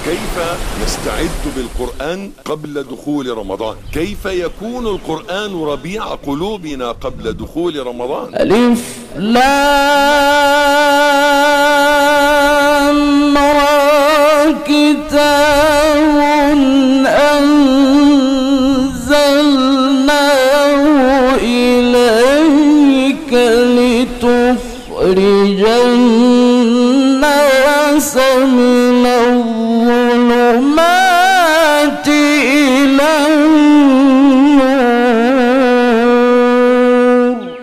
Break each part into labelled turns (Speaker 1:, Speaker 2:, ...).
Speaker 1: كيف نستعد بالقرآن قبل دخول رمضان؟ كيف يكون القرآن ربيع قلوبنا قبل دخول رمضان؟
Speaker 2: ألف لام را كتاب أنزلناه إليك لتخرج الناس من الظلمات إلى النور.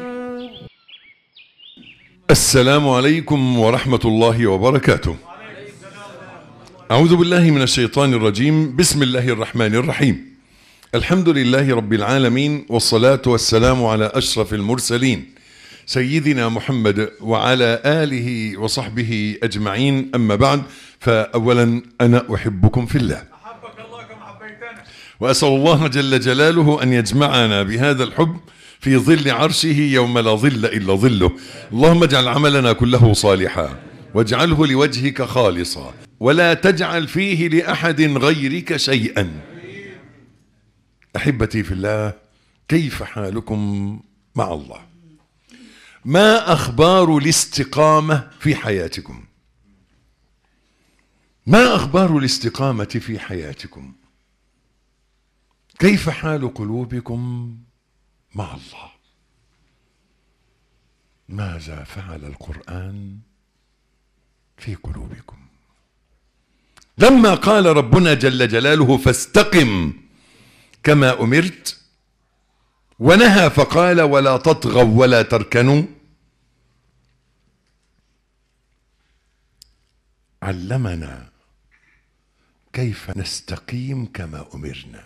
Speaker 1: السلام عليكم ورحمة الله وبركاته. أعوذ بالله من الشيطان الرجيم. بسم الله الرحمن الرحيم. الحمد لله رب العالمين، والصلاة والسلام على أشرف المرسلين سيدنا محمد وعلى آله وصحبه أجمعين. أما بعد، فأولا أنا أحبكم في الله،
Speaker 3: أحبك الله كما حبيتنا،
Speaker 1: وأسأل الله جل جلاله أن يجمعنا بهذا الحب في ظل عرشه يوم لا ظل إلا ظله. اللهم اجعل عملنا كله صالحا، واجعله لوجهك خالصا، ولا تجعل فيه لأحد غيرك شيئا. أحبتي في الله، كيف حالكم مع الله؟ ما أخبار الاستقامة في حياتكم؟ ما أخبار الاستقامة في حياتكم؟ كيف حال قلوبكم مع الله؟ ماذا فعل القرآن في قلوبكم؟ لما قال ربنا جل جلاله فاستقم كما أمرت، ونهى فقال ولا تطغوا ولا تركنوا، علمنا كيف نستقيم كما أمرنا.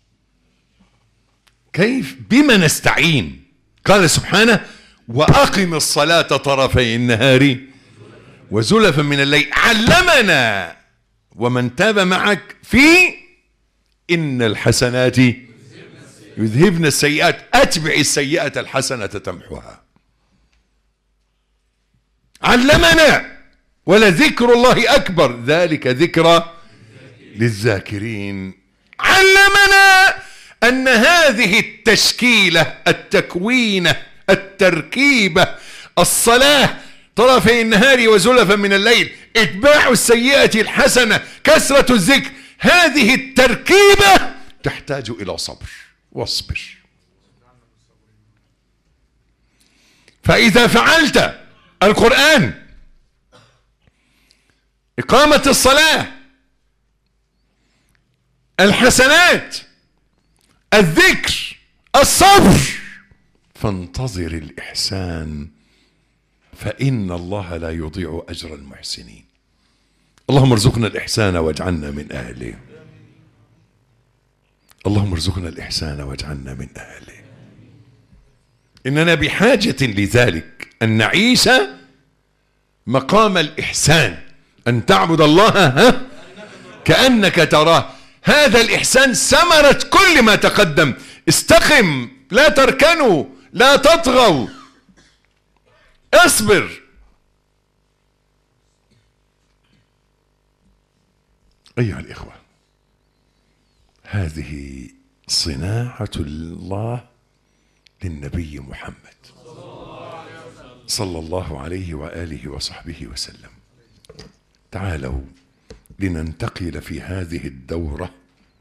Speaker 1: كيف؟ بما نستعين. قال سبحانه وأقم الصلاة طرفي النهار وزلفا من الليل. علمنا ومن تاب معك في إن الحسنات يذهبن السيئات، أتبع السيئة الحسنة تمحوها. علمنا ولذكر الله أكبر، ذلك ذكرى للذاكرين. علمنا أن هذه التشكيلة، التكوينة، التركيبة، الصلاة طرفي النهار وزلفا من الليل، اتباع السيئة الحسنة، كثرة الذكر، هذه التركيبة تحتاج إلى صبر. واصبر. فإذا فعلت القرآن، إقامة الصلاة، الحسنات، الذكر، الصبر، فانتظر الإحسان، فإن الله لا يضيع أجر المحسنين. اللهم ارزقنا الإحسان واجعلنا من أهله. اللهم ارزقنا الإحسان واجعلنا من أهله. إننا بحاجة لذلك، أن نعيش مقام الإحسان، أن تعبد الله كأنك تراه. هذا الإحسان ثمرة كل ما تقدم. استقم، لا تركنوا، لا تطغوا، اصبر. أيها الإخوة، هذه صناعة الله للنبي محمد صلى الله عليه وآله وصحبه وسلم. تعالوا لننتقل في هذه الدورة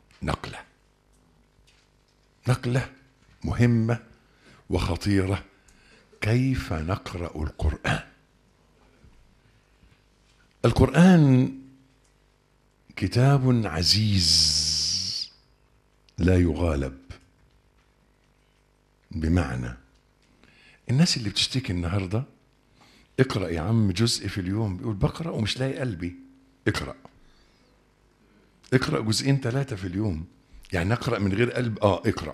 Speaker 1: نقلة مهمة وخطيرة. كيف نقرأ القرآن؟ القرآن كتاب عزيز لا يغالب. بمعنى الناس اللي بتشتكي النهاردة اقرأ يا عم جزء في اليوم، بيقول بقرأ ومش لاقي قلبي. اقرأ جزئين 3 في اليوم، يعني اقرأ من غير قلب. اقرأ.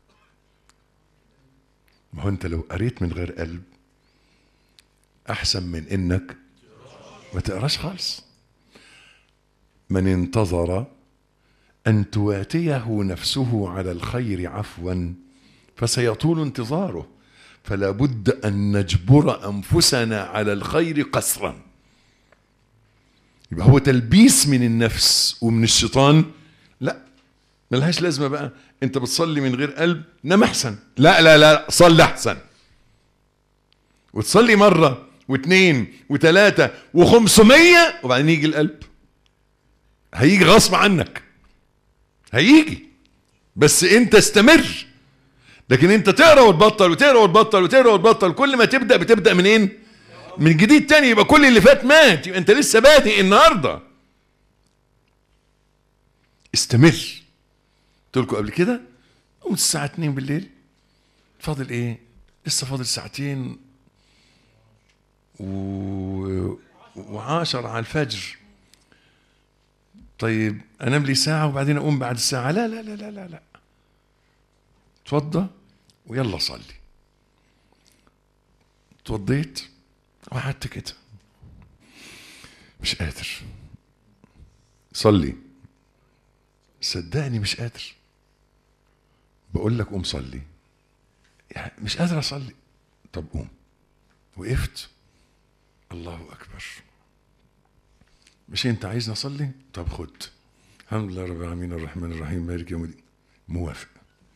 Speaker 1: ما هو انت لو قريت من غير قلب احسن من انك ما تقراش خالص. من انتظر أن تواتيه نفسه على الخير عفوا فسيطول انتظاره، فلا بد أن نجبر أنفسنا على الخير قسرا. يبقى هو تلبيس من النفس ومن الشيطان. لا ملهاش لازمة بقى انت بتصلي من غير قلب، نام احسن. لا لا لا، صلي احسن. وتصلي مرة واثنين وثلاثة و500 وبعدين يجي القلب. هيجي غصب عنك، هيجي، بس انت استمر. لكن انت تقرا وتبطل وتقرا وتبطل وتقرا وتبطل، كل ما بتبدا منين؟ من جديد تاني. يبقى كل اللي فات مات، يبقى انت لسه بادئ النهارده. استمر. قلت لكم قبل كده قمت الساعه 2 بالليل، فاضل ايه؟ لسه فاضل ساعتين و10 على الفجر. طيب انام لي ساعه وبعدين اقوم بعد الساعه؟ لا لا لا لا لا لا، اتوضى ويلا صلي. اتوضيت وقعدت كده مش قادر صلي. صدقني مش قادر. بقول لك قوم صلي، يعني مش قادر اصلي. طب قوم. وقفت، الله اكبر. مش انت عايزني اصلي؟ طب خد. الحمد لله رب العالمين الرحمن الرحيم مالك يوم الدين. موافق.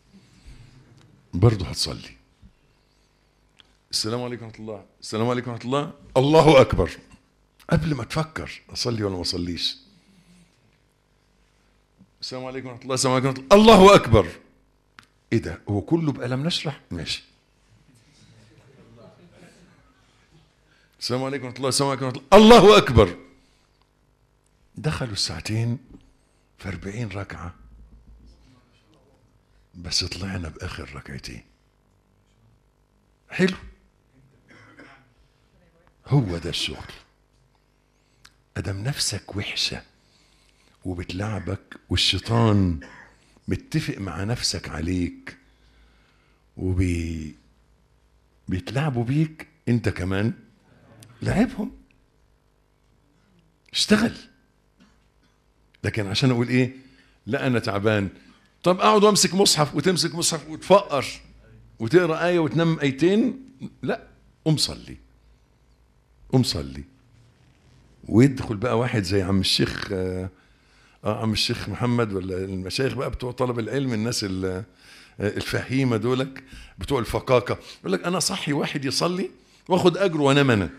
Speaker 1: برضه هتصلي. السلام عليكم ورحمه الله، السلام عليكم ورحمه الله، الله اكبر. قبل ما تفكر اصلي ولا ما اصليش، السلام عليكم ورحمه الله، السلام عليكم ورحمه الله، الله اكبر. ايه ده؟ هو كله بألم نشرح؟ ماشي. السلام عليكم ورحمه الله، السلام عليكم ورحمه الله، الله اكبر. دخلوا الساعتين في 40 ركعه، بس طلعنا باخر ركعتين. حلو. هو ده الشغل. ادم نفسك وحشه وبتلعبك والشيطان متفق مع نفسك عليك بيتلعبوا بيك، انت كمان لعبهم. اشتغل. لكن عشان اقول ايه؟ لا انا تعبان. طب اقعد وامسك مصحف وتمسك مصحف وتفقر وتقرا ايه وتنام ايتين؟ لا، قوم صلي. قوم صلي. ويدخل بقى واحد زي عم الشيخ عم الشيخ محمد، ولا المشايخ بقى بتوع طلب العلم، الناس الفهيمه دولك بتوع الفقاقه، يقول لك انا صحي واحد يصلي واخد اجره وانام انا.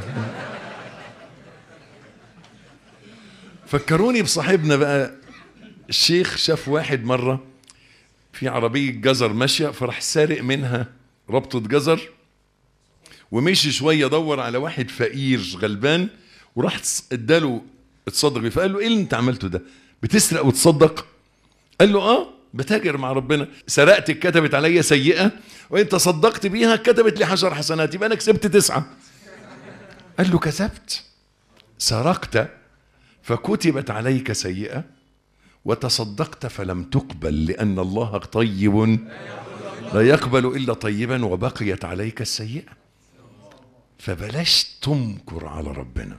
Speaker 1: فكروني بصاحبنا بقى الشيخ. شاف واحد مره في عربيه جزر ماشيه، فراح سارق منها ربطه جزر، ومشي شويه دور على واحد فقير غلبان وراح اداله اتصدق بيه. فقال له ايه اللي انت عملته ده؟ بتسرق وتصدق؟ قال له اه بتاجر مع ربنا. سرقت اتكتبت عليا سيئه، وانت صدقت بيها كتبت لي 10 حسنات، يبقى انا كسبت 9. قال له كذبت. سرقت فكتبت عليك سيئه، وتصدقت فلم تقبل، لان الله طيب لا يقبل الا طيبا، وبقيت عليك السيئه. فبلاش تمكر على ربنا.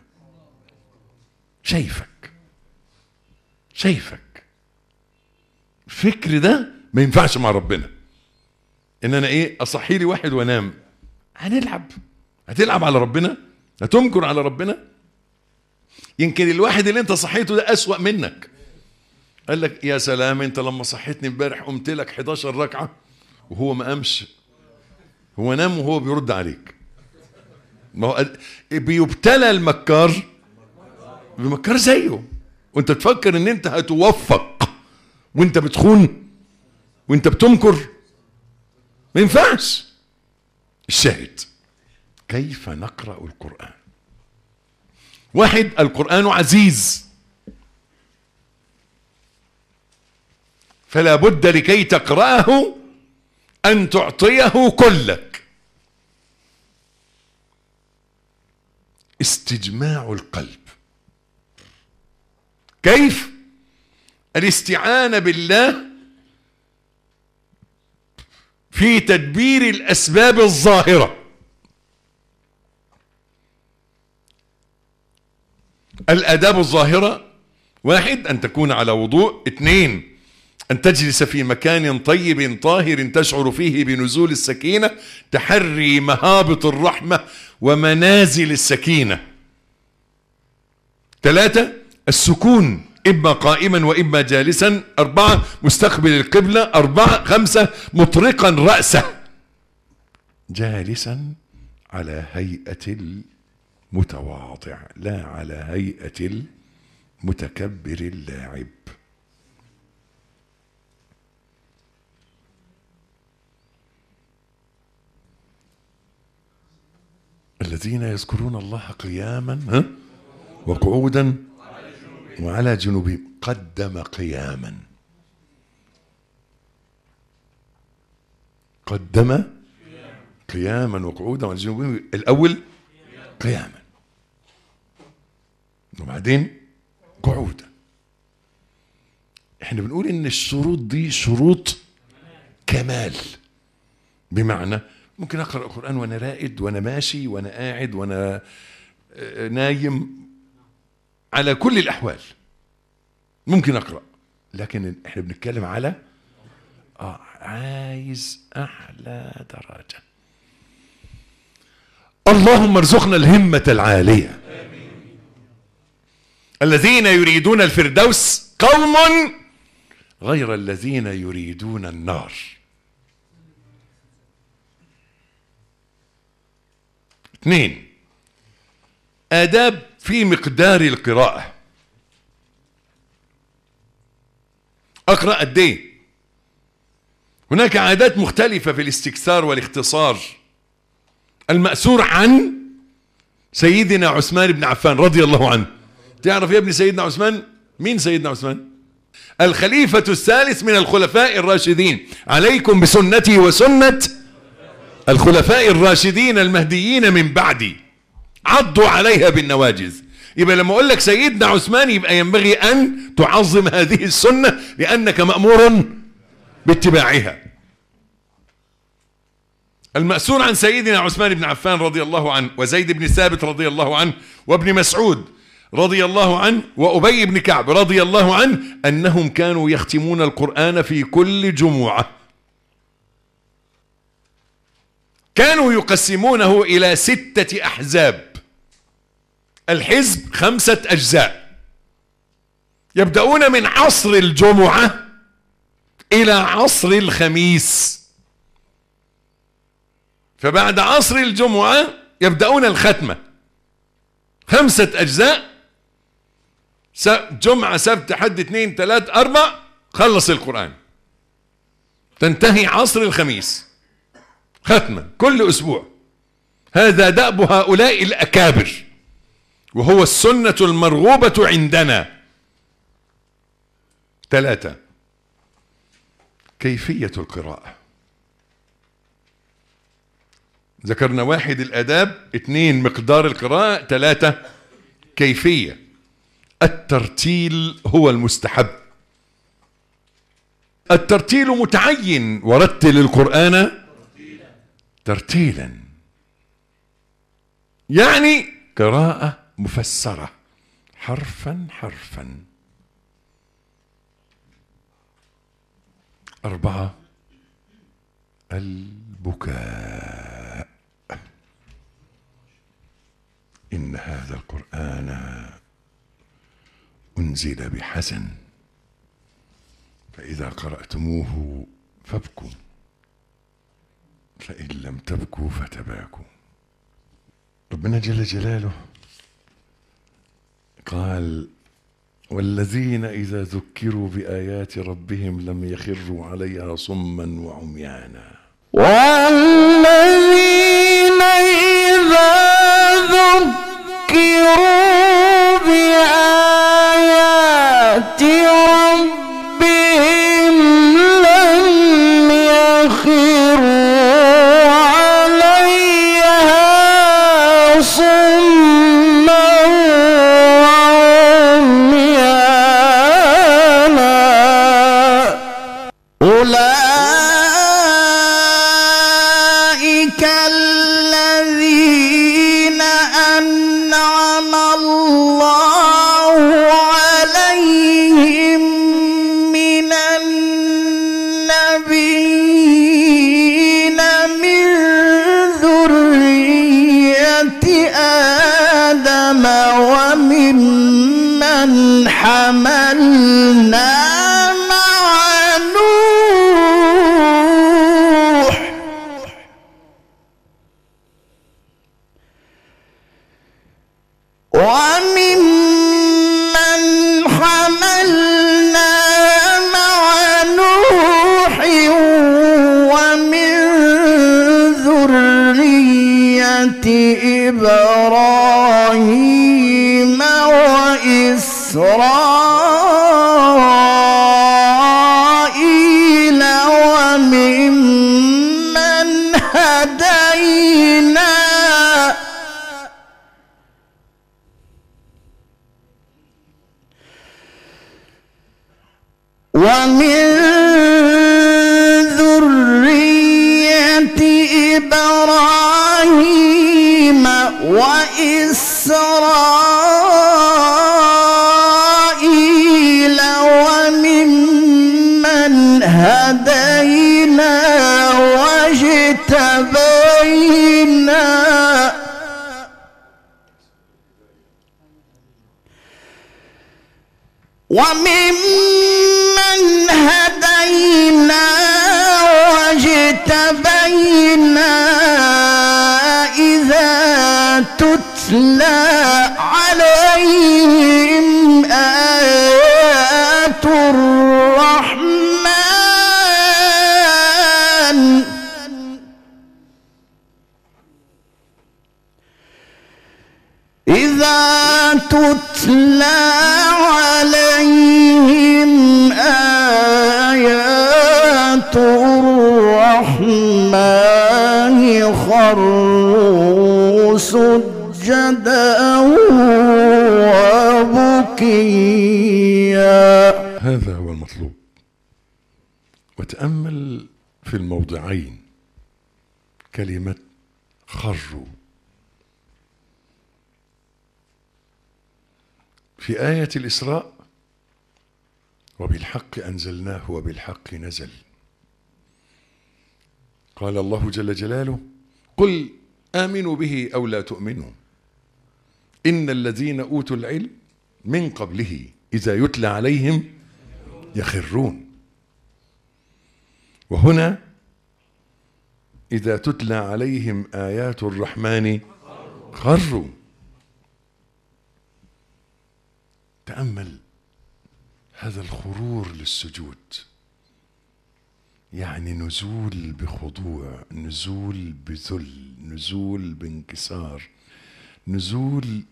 Speaker 1: شايفك الفكر ده ما ينفعش مع ربنا. ان انا ايه اصحي لي واحد وانام؟ هتلعب على ربنا؟ هتمكر على ربنا؟ يمكن الواحد اللي انت صحيته ده اسوأ منك. قال لك يا سلام، انت لما صحيتني امبارح قمت لك 11 ركعه وهو ما قامش، هو نام وهو بيرد عليك. ما هو بيبتلى المكار بمكار زيه، وانت تفكر ان انت هتوفق وانت بتخون وانت بتمكر؟ ما ينفعش. الشاهد كيف نقرأ القرآن؟ واحد، القرآن عزيز، فلا بد لكي تقرأه أن تعطيه كلك. استجماع القلب. كيف؟ الاستعانة بالله في تدبير الأسباب الظاهرة. الآداب الظاهرة: واحد، أن تكون على وضوء. اثنين، أن تجلس في مكان طيب طاهر تشعر فيه بنزول السكينة، تحري مهابط الرحمة ومنازل السكينة. 3 السكون إما قائما وإما جالسا. 4 مستقبل القبلة. 5 مطرقا رأسه جالسا على هيئة المتواضع لا على هيئة المتكبر اللاعب. الذين يذكرون الله قياما وقعودا وعلى جنوبهم. قدم قياما. قدم قياما وقعودا وعلى جنوبهم. الأول قياما وبعدين قعودا. احنا بنقول ان الشروط دي شروط كمال، بمعنى ممكن اقرا القران وانا رائد وانا ماشي وانا قاعد وانا نايم، على كل الاحوال ممكن اقرا، لكن احنا بنتكلم على عايز اعلى درجه. اللهم ارزقنا الهمه العاليه. الذين يريدون الفردوس قوم غير الذين يريدون النار. 2 آداب في مقدار القراءة. أقرأ قد إيه؟ هناك عادات مختلفة في الاستكثار والاختصار. المأثور عن سيدنا عثمان بن عفان رضي الله عنه. تعرف يا ابن سيدنا عثمان؟ مين سيدنا عثمان؟ الخليفة الثالث من الخلفاء الراشدين. عليكم بسنتي وسنة الخلفاء الراشدين المهديين من بعدي، عضوا عليها بالنواجذ. يبقى لما اقول لك سيدنا عثمان يبقى ينبغي ان تعظم هذه السنة لانك مأمور باتباعها. المأثور عن سيدنا عثمان بن عفان رضي الله عنه وزيد بن ثابت رضي الله عنه وابن مسعود رضي الله عنه وأبي بن كعب رضي الله عنه أنهم كانوا يختمون القرآن في كل جمعة. كانوا يقسمونه إلى 6 أحزاب. الحزب 5 أجزاء، يبدأون من عصر الجمعة إلى عصر الخميس، فبعد عصر الجمعة يبدأون الختمة. 5 أجزاء، جمعة سبت حد 2 3 4 خلص القرآن، تنتهي عصر الخميس ختمة كل أسبوع. هذا دأب هؤلاء الأكابر، وهو السنة المرغوبة عندنا. 3 كيفية القراءة. ذكرنا 1 الآداب، 2 مقدار القراءة، 3 كيفية. الترتيل هو المستحب. الترتيل متعين، ورتل القرآن ترتيلا، يعني قراءة مفسرة حرفا حرفا. 4 البكاء. إن هذا القرآن أنزل بحزن فإذا قرأتموه فابكوا فإن لم تبكوا فتباكوا. ربنا جل جلاله قال: والذين إذا ذكروا بآيات ربهم لم يخروا عليها صما وعميانا.
Speaker 2: والذين إذا ذكروا بآيات ربهم لم يخروا عليها صما وعميانا. أولئك الذين أنعم الله عليهم من النبيين من ذرية آدم وممن حملنا مع نوح ومن ذرية إبراهيم وإسرائيل وممن هدينا ومن ذرية إبراهيم وإسرائيل وممن هدينا واجتبينا إذا تتلى عليهم آيات الرحمن إذا تتلى عليهم آيات الرحمن خروا سجدا وبكيا.
Speaker 1: هذا هو المطلوب. وتأمل في الموضعين كلمة خروا. في آية الإسراء وبالحق أنزلناه وبالحق نزل. قال الله جل جلاله قل آمنوا به أو لا تؤمنوا إن الذين أوتوا العلم من قبله إذا يتلى عليهم يخرون. وهنا إذا تتلى عليهم آيات الرحمن خروا. تأمل هذا الخرور للسجود، يعني نزول بخضوع، نزول بذل، نزول بانكسار، نزول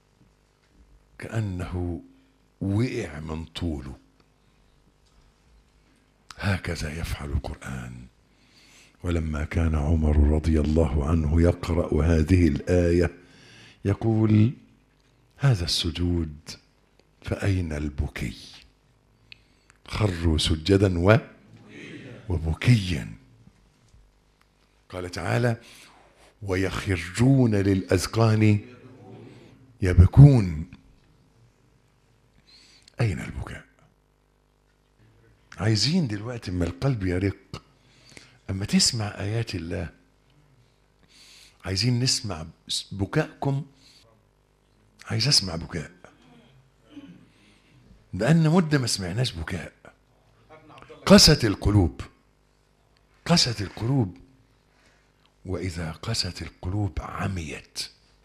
Speaker 1: كأنه وقع من طوله. هكذا يفعل القرآن. ولما كان عمر رضي الله عنه يقرأ هذه الآية يقول هذا السجود فأين البكي؟ خروا سجدا وبكيا. قال تعالى ويخرون للأذقان يبكون. أين البكاء؟ عايزين دلوقتي اما القلب يرق، اما تسمع آيات الله، عايزين نسمع بكاءكم. عايز اسمع بكاء، لأن مدة ما سمعناش بكاء. قست القلوب، قست القلوب. وإذا قست القلوب عميت،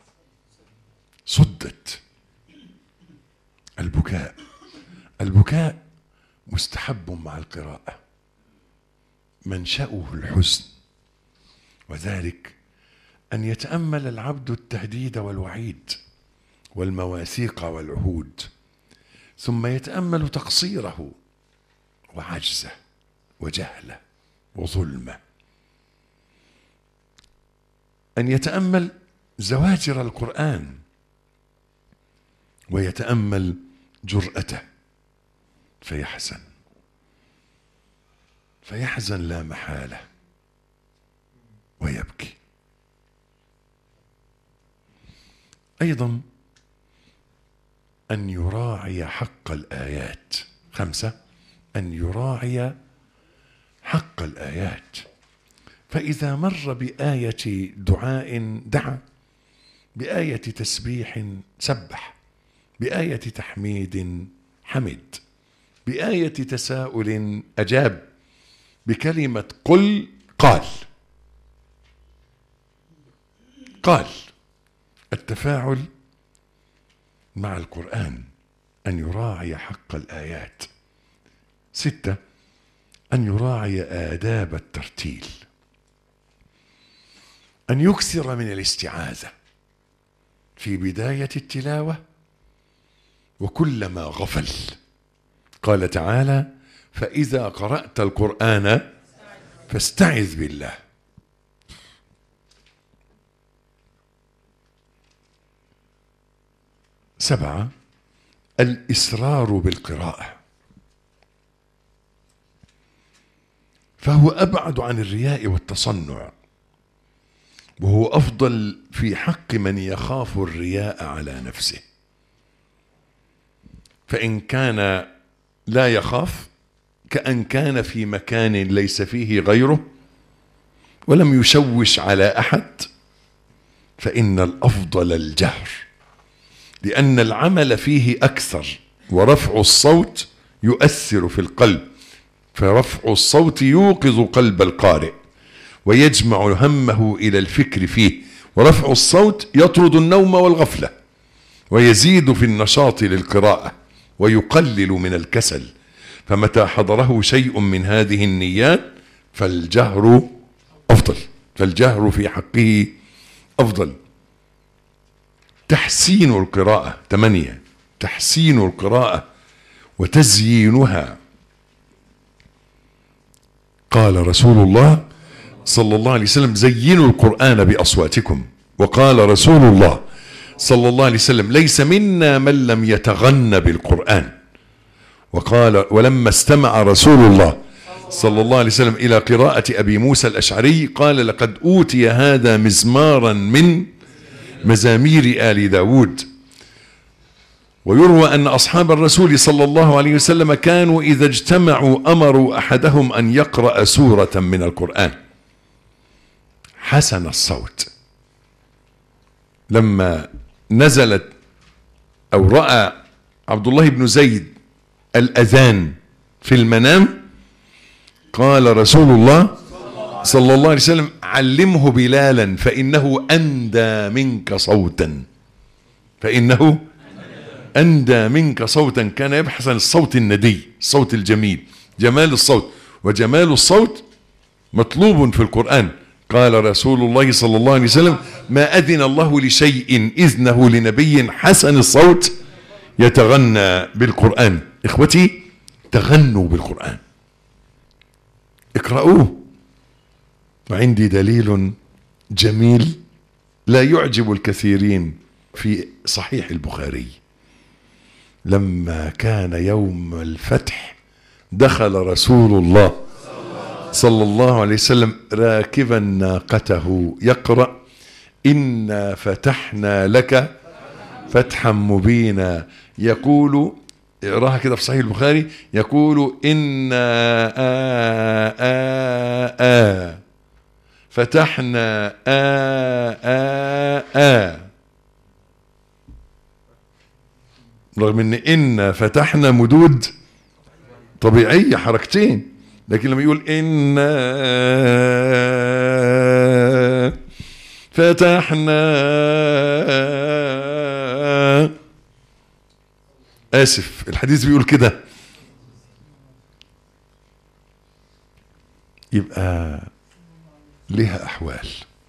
Speaker 1: صدت. البكاء، البكاء مستحب مع القراءة، منشأه الحزن، وذلك أن يتأمل العبد التهديد والوعيد والمواثيق والعهود، ثم يتأمل تقصيره وعجزه وجهله وظلمه. أن يتأمل زواجر القرآن ويتأمل جرأته فيحزن لا محالة ويبكي. أيضا أن يراعي حق الآيات. 5 أن يراعي حق الآيات. فإذا مر بآية دعاء دعا بآية تسبيح سبح، بآية تحميد حمد، بآية تساؤل أجاب، بكلمة قل قال. التفاعل مع القرآن، أن يراعي حق الآيات. 6، أن يراعي آداب الترتيل، أن يكثر من الاستعاذة في بداية التلاوة وكلما غفل. قال تعالى: فإذا قرأت القرآن فاستعذ بالله. 7، الإسرار بالقراءة، فهو أبعد عن الرياء والتصنع، وهو أفضل في حق من يخاف الرياء على نفسه. فإن كان لا يخاف كأن كان في مكان ليس فيه غيره ولم يشوش على أحد، فإن الأفضل الجهر، لأن العمل فيه أكثر، ورفع الصوت يؤثر في القلب، فرفع الصوت يوقظ قلب القارئ ويجمع همه إلى الفكر فيه، ورفع الصوت يطرد النوم والغفلة ويزيد في النشاط للقراءة ويقلل من الكسل. فمتى حضره شيء من هذه النيات فالجهر أفضل، فالجهر في حقه أفضل. تحسين القراءة. 8، تحسين القراءة وتزيينها. قال رسول الله صلى الله عليه وسلم: زينوا القرآن بأصواتكم. وقال رسول الله صلى الله عليه وسلم: ليس منا من لم يتغنى بالقرآن. وقال: ولما استمع رسول الله صلى الله عليه وسلم إلى قراءة أبي موسى الأشعري قال: لقد أوتي هذا مزمارا من مزامير آل داود. ويروى أن أصحاب الرسول صلى الله عليه وسلم كانوا إذا اجتمعوا أمروا أحدهم أن يقرأ سورة من القرآن حسن الصوت. لما نزلت أو رأى عبد الله بن زيد الأذان في المنام قال رسول الله صلى الله عليه وسلم: علمه بلالا فإنه أندى منك صوتا، فإنه أندى منك صوتا. كان يبحث عن الصوت الندي، الصوت الجميل، جمال الصوت، وجمال الصوت مطلوب في القرآن. قال رسول الله صلى الله عليه وسلم: ما أذن الله لشيء إذنه لنبي حسن الصوت يتغنى بالقرآن. إخوتي، تغنوا بالقرآن، اقرأوه. وعندي دليل جميل لا يعجب الكثيرين في صحيح البخاري. لما كان يوم الفتح دخل رسول الله صلى الله عليه وسلم راكبا ناقته يقرأ: إنا فتحنا لك فتحا مبينا. يقول، اقراها كده في صحيح البخاري، يقول: إنا فتحنا رغم إن فتحنا مدود طبيعية حركتين، لكن لما يقول إنا فتحنا، آسف الحديث بيقول كده، يبقى لها أحوال،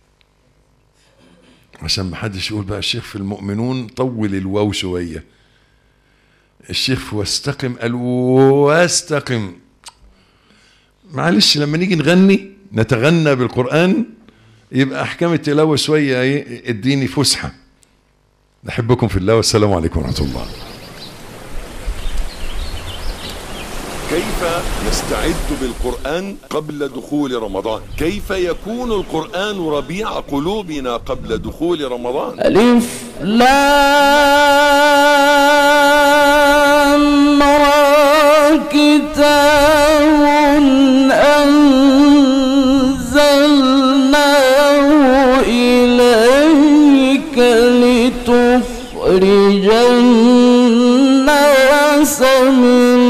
Speaker 1: عشان ما حدش يقول بقى الشيخ في المؤمنون طول الواو شوية، الشيخ واستقم قال واستقم. معلش لما نيجي نغني نتغنى بالقرآن يبقى أحكام التلاوة شوية ايه، اديني فسحة. نحبكم في الله والسلام عليكم ورحمة الله.
Speaker 4: كيف نستعد بالقرآن قبل دخول رمضان؟ كيف يكون القرآن ربيع قلوبنا قبل دخول رمضان؟
Speaker 2: ألف لام را كتاب أنزلناه إليك الناس من